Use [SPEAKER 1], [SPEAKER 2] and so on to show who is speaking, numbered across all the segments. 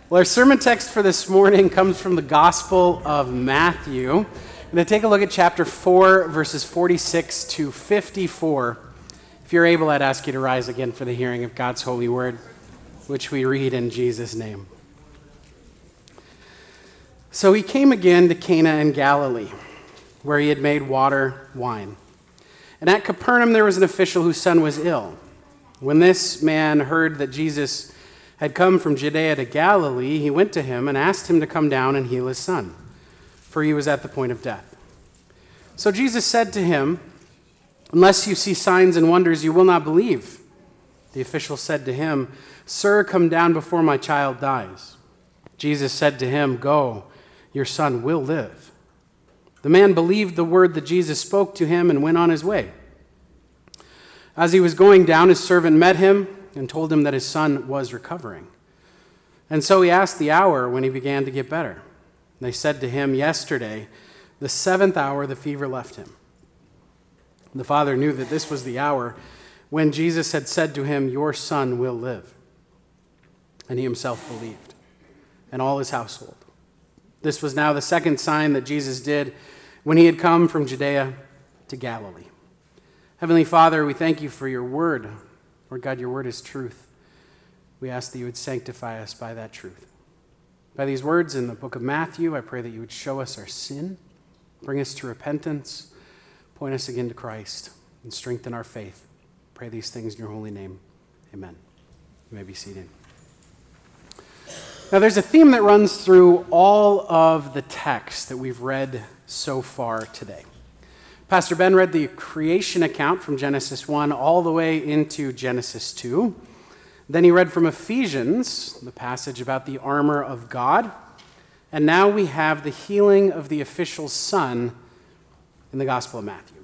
[SPEAKER 1] Well, our sermon text for this morning comes from the Gospel of Matthew. We're going to take a look at chapter 4, verses 46 to 54. If you're able, I'd ask you to rise again for the hearing of God's holy word, which we read in Jesus' name. So he came again to Cana in Galilee, where he had made water wine. And at Capernaum there was an official whose son was ill. When this man heard that Jesus had come from Judea to Galilee, he went to him and asked him to come down and heal his son, for he was at the point of death. So Jesus said to him, "Unless you see signs and wonders, you will not believe." The official said to him, "Sir, come down before my child dies." Jesus said to him, "Go, your son will live." The man believed the word that Jesus spoke to him and went on his way. As he was going down, his servant met him and told him that his son was recovering. And so he asked the hour when he began to get better. They said to him, "Yesterday, the 7th hour, the fever left him." The father knew that this was the hour when Jesus had said to him, "Your son will live." And he himself believed, and all his household. This was now the second sign that Jesus did when he had come from Judea to Galilee. Heavenly Father, we thank you for your word. Lord God, your word is truth. We ask that you would sanctify us by that truth. By these words in the book of Matthew, I pray that you would show us our sin, bring us to repentance, point us again to Christ, and strengthen our faith. Pray these things in your holy name. Amen. You may be seated. Now, there's a theme that runs through all of the text that we've read so far today. Pastor Ben read the creation account from Genesis 1 all the way into Genesis 2. Then he read from Ephesians, the passage about the armor of God. And now we have the healing of the official's son in the Gospel of Matthew.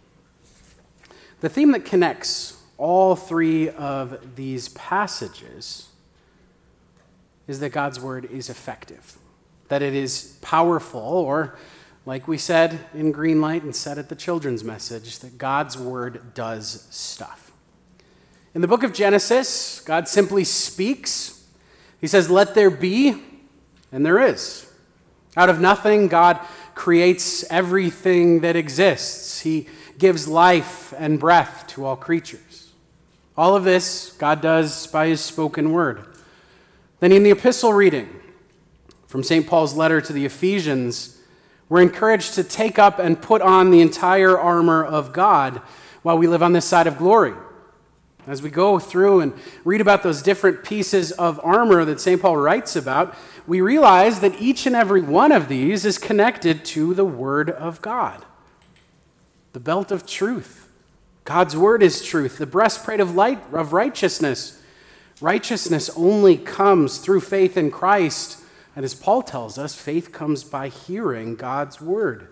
[SPEAKER 1] The theme that connects all three of these passages is that God's word is effective, that it is powerful, or like we said in Greenlight and said at the children's message, that God's word does stuff. In the book of Genesis, God simply speaks. He says, "Let there be," and there is. Out of nothing, God creates everything that exists. He gives life and breath to all creatures. All of this God does by his spoken word. Then in the epistle reading from St. Paul's letter to the Ephesians, we're encouraged to take up and put on the entire armor of God while we live on this side of glory. As we go through and read about those different pieces of armor that St. Paul writes about, we realize that each and every one of these is connected to the Word of God. The belt of truth. God's Word is truth. The breastplate of righteousness. Righteousness only comes through faith in Christ. And as Paul tells us, faith comes by hearing God's word.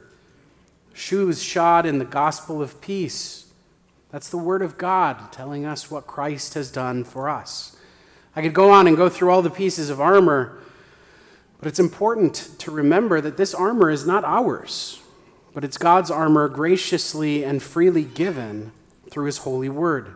[SPEAKER 1] Shoes shod in the gospel of peace. That's the word of God telling us what Christ has done for us. I could go on and go through all the pieces of armor, but it's important to remember that this armor is not ours, but it's God's armor graciously and freely given through his holy word.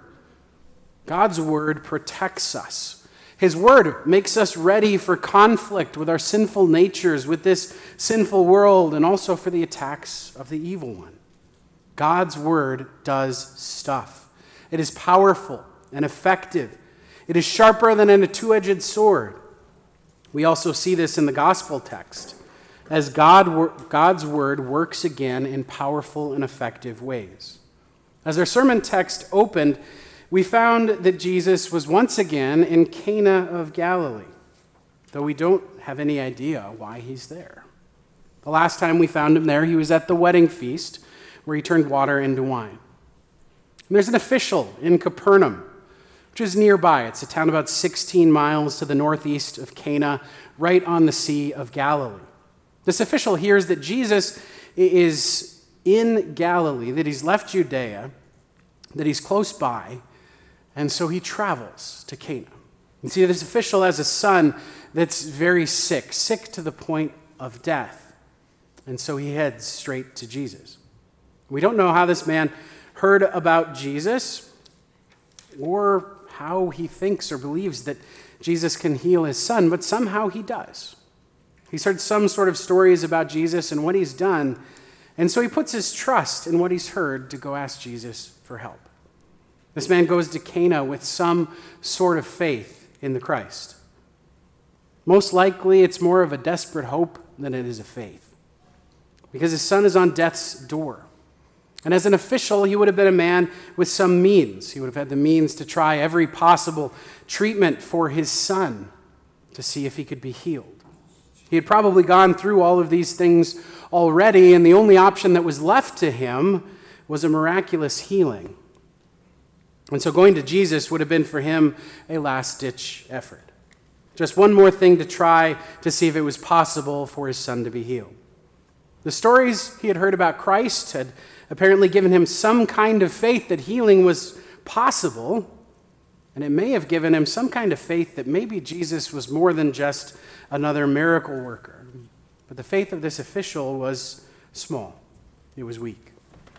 [SPEAKER 1] God's word protects us. His word makes us ready for conflict with our sinful natures, with this sinful world, and also for the attacks of the evil one. God's word does stuff. It is powerful and effective. It is sharper than a two-edged sword. We also see this in the gospel text, as God's word works again in powerful and effective ways. As our sermon text opened, we found that Jesus was once again in Cana of Galilee, though we don't have any idea why he's there. The last time we found him there, he was at the wedding feast where he turned water into wine. And there's an official in Capernaum, which is nearby. It's a town about 16 miles to the northeast of Cana, right on the Sea of Galilee. This official hears that Jesus is in Galilee, that he's left Judea, that he's close by, and so he travels to Cana. You see, this official has a son that's very sick to the point of death. And so he heads straight to Jesus. We don't know how this man heard about Jesus or how he thinks or believes that Jesus can heal his son, but somehow he does. He's heard some sort of stories about Jesus and what he's done, and so he puts his trust in what he's heard to go ask Jesus for help. This man goes to Cana with some sort of faith in the Christ. Most likely, it's more of a desperate hope than it is a faith, because his son is on death's door. And as an official, he would have been a man with some means. He would have had the means to try every possible treatment for his son to see if he could be healed. He had probably gone through all of these things already, and the only option that was left to him was a miraculous healing. And so going to Jesus would have been for him a last-ditch effort. Just one more thing to try to see if it was possible for his son to be healed. The stories he had heard about Christ had apparently given him some kind of faith that healing was possible, and it may have given him some kind of faith that maybe Jesus was more than just another miracle worker. But the faith of this official was small. It was weak.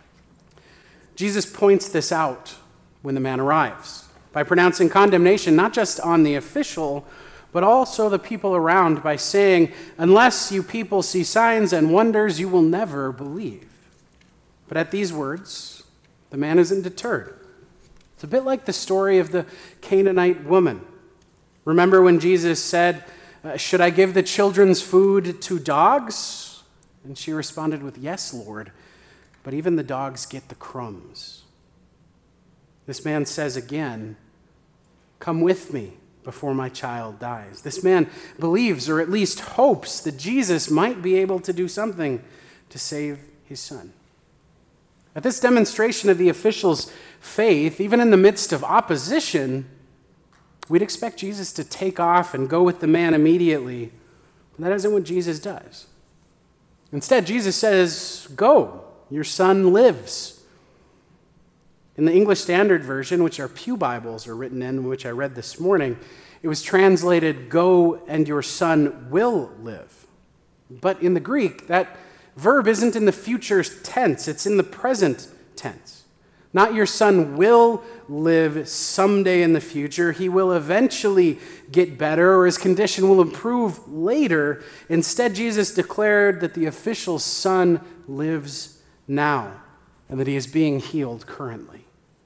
[SPEAKER 1] Jesus points this out when the man arrives by pronouncing condemnation not just on the official, but also the people around by saying, "Unless you people see signs and wonders, you will never believe." But at these words, the man isn't deterred. It's a bit like the story of the Canaanite woman. Remember when Jesus said, "Should I give the children's food to dogs?" And she responded with, "Yes, Lord, but even the dogs get the crumbs." This man says again, "Come with me before my child dies." This man believes, or at least hopes, that Jesus might be able to do something to save his son. At this demonstration of the official's faith, even in the midst of opposition, we'd expect Jesus to take off and go with the man immediately. But that isn't what Jesus does. Instead, Jesus says, "Go, your son lives." In the English Standard Version, which our pew Bibles are written in, which I read this morning, it was translated, "Go and your son will live." But in the Greek, that verb isn't in the future tense, it's in the present tense. Not your son will live someday in the future. He will eventually get better, or his condition will improve later. Instead, Jesus declared that the official's son lives now, and that he is being healed currently.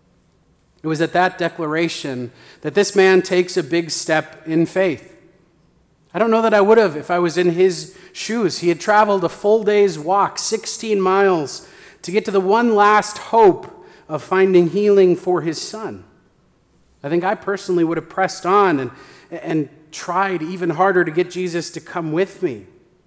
[SPEAKER 1] It was at that declaration that this man takes a big step in faith. I don't know that I would have if I was in his shoes. He had traveled a full day's walk, 16 miles, to get to the one last hope of finding healing for his son. I think I personally would have pressed on and tried even harder to get Jesus to come with me.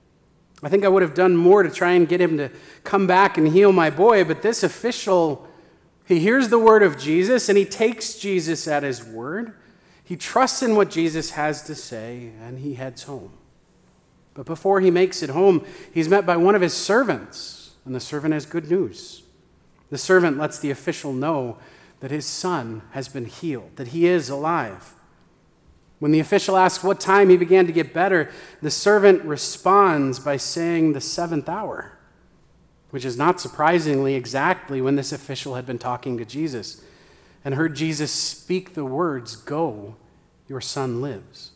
[SPEAKER 1] I think I would have done more to try and get him to come back and heal my boy, but this official, he hears the word of Jesus and he takes Jesus at his word. He trusts in what Jesus has to say, and he heads home. But before he makes it home, he's met by one of his servants, and the servant has good news. The servant lets the official know that his son has been healed, that he is alive. When the official asks what time he began to get better, the servant responds by saying the 7th hour, which is not surprisingly exactly when this official had been talking to Jesus and heard Jesus speak the words, "Go, your son lives."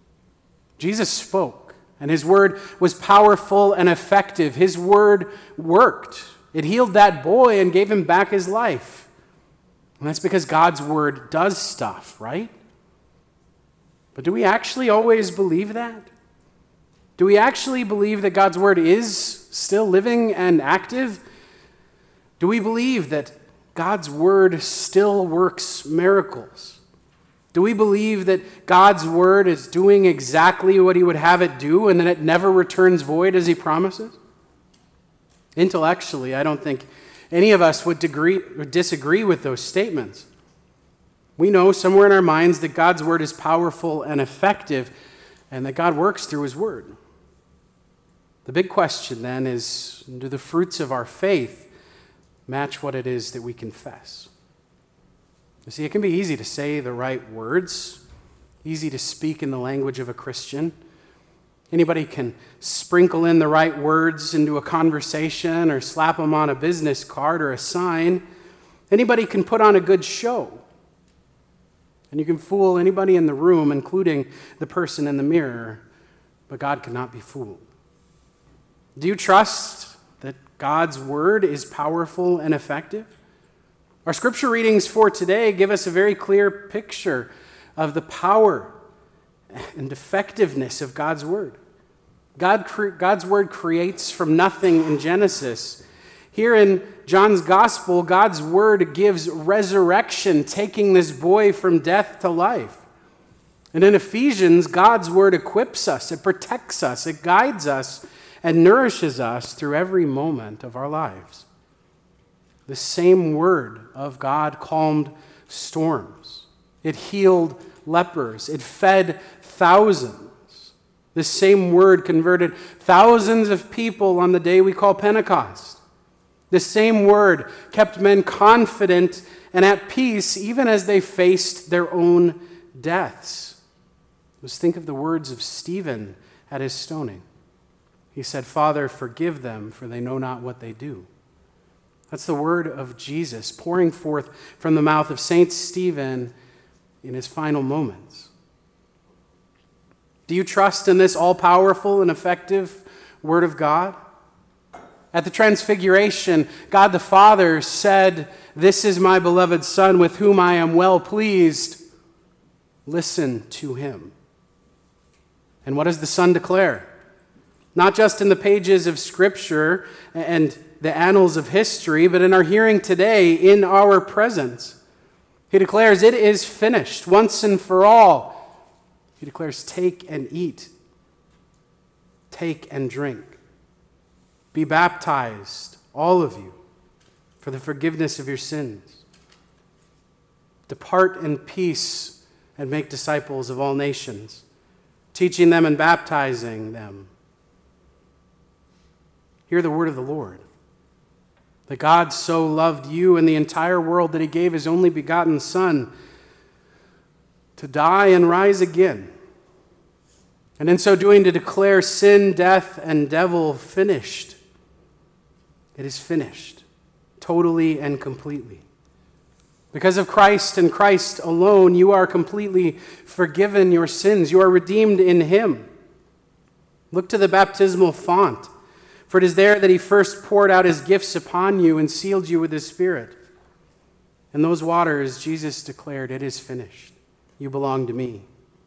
[SPEAKER 1] Jesus spoke, and his word was powerful and effective. His word worked. It healed that boy and gave him back his life. And that's because God's word does stuff, right? But do we actually always believe that? Do we actually believe that God's word is still living and active? Do we believe that God's word still works miracles? Do we believe that God's word is doing exactly what he would have it do and that it never returns void as he promises? Intellectually, I don't think any of us would disagree with those statements. We know somewhere in our minds that God's word is powerful and effective and that God works through his word. The big question then is, do the fruits of our faith match what it is that we confess? You see, it can be easy to say the right words, easy to speak in the language of a Christian. Anybody can sprinkle in the right words into a conversation or slap them on a business card or a sign. Anybody can put on a good show. And you can fool anybody in the room, including the person in the mirror, but God cannot be fooled. Do you trust that God's word is powerful and effective? Our scripture readings for today give us a very clear picture of the power and effectiveness of God's word. God's word creates from nothing in Genesis. Here in John's gospel, God's word gives resurrection, taking this boy from death to life. And in Ephesians, God's word equips us, it protects us, it guides us, and nourishes us through every moment of our lives. The same word of God calmed storms. It healed lepers. It fed thousands. The same word converted thousands of people on the day we call Pentecost. The same word kept men confident and at peace even as they faced their own deaths. Just think of the words of Stephen at his stoning. He said, "Father, forgive them, for they know not what they do." That's the word of Jesus pouring forth from the mouth of Saint Stephen in his final moments. Do you trust in this all-powerful and effective word of God? At the Transfiguration, God the Father said, "This is my beloved Son with whom I am well pleased. Listen to him." And what does the Son declare? Not just in the pages of Scripture and the annals of history, but in our hearing today, in our presence. He declares, "It is finished, once and for all." He declares, "Take and eat. Take and drink. Be baptized, all of you, for the forgiveness of your sins. Depart in peace and make disciples of all nations, teaching them and baptizing them." Hear the word of the Lord. That God so loved you and the entire world that he gave his only begotten Son to die and rise again. And in so doing to declare sin, death, and devil finished. It is finished, totally and completely. Because of Christ and Christ alone, you are completely forgiven your sins. You are redeemed in him. Look to the baptismal font, for it is there that he first poured out his gifts upon you and sealed you with his Spirit. In those waters, Jesus declared, "It is finished. You belong to me."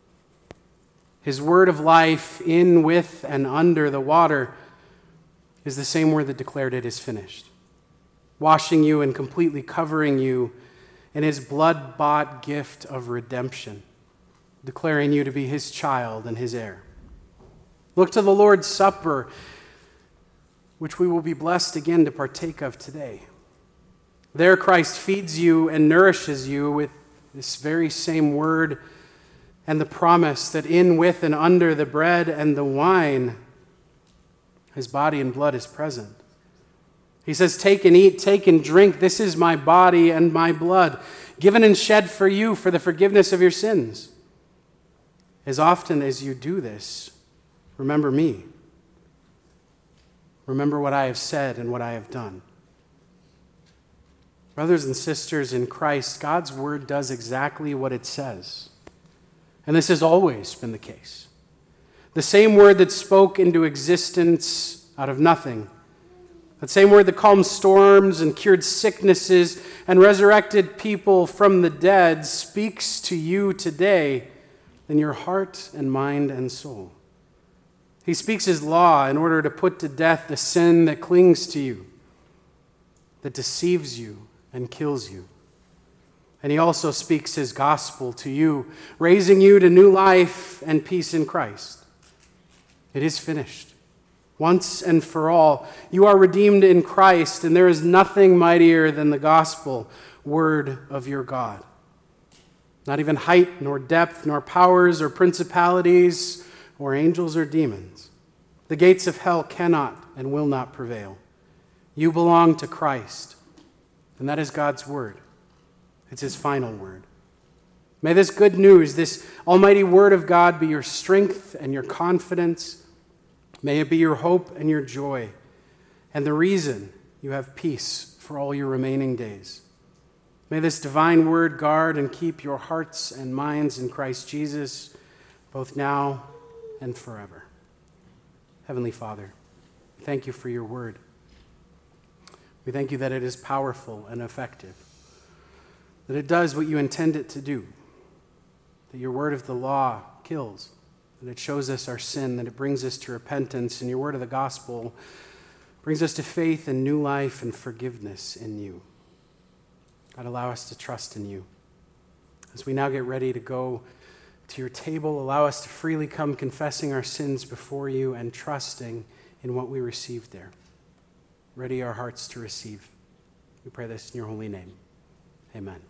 [SPEAKER 1] His word of life in, with, and under the water is the same word that declared it is finished, washing you and completely covering you in his blood-bought gift of redemption, declaring you to be his child and his heir. Look to the Lord's Supper, which we will be blessed again to partake of today. There Christ feeds you and nourishes you with this very same word and the promise that in, with, and under the bread and the wine, his body and blood is present. He says, "Take and eat, take and drink. This is my body and my blood, given and shed for you for the forgiveness of your sins. As often as you do this, remember me. Remember what I have said and what I have done." Brothers and sisters in Christ, God's word does exactly what it says. And this has always been the case. The same word that spoke into existence out of nothing, that same word that calmed storms and cured sicknesses and resurrected people from the dead, speaks to you today in your heart and mind and soul. He speaks his law in order to put to death the sin that clings to you, that deceives you and kills you. And he also speaks his gospel to you, raising you to new life and peace in Christ. It is finished. Once and for all, you are redeemed in Christ, and there is nothing mightier than the gospel word of your God. Not even height, nor depth, nor powers, or principalities, or angels or demons. The gates of hell cannot and will not prevail. You belong to Christ, and that is God's word. It's his final word. May this good news, this almighty word of God, be your strength and your confidence. May it be your hope and your joy, and the reason you have peace for all your remaining days. May this divine word guard and keep your hearts and minds in Christ Jesus, both now and forever. Heavenly Father, thank you for your word. We thank you that it is powerful and effective, that it does what you intend it to do, that your word of the law kills, that it shows us our sin, that it brings us to repentance, and your word of the gospel brings us to faith and new life and forgiveness in you. God, allow us to trust in you. As we now get ready to go to your table, allow us to freely come confessing our sins before you and trusting in what we received there. Ready our hearts to receive. We pray this in your holy name. Amen.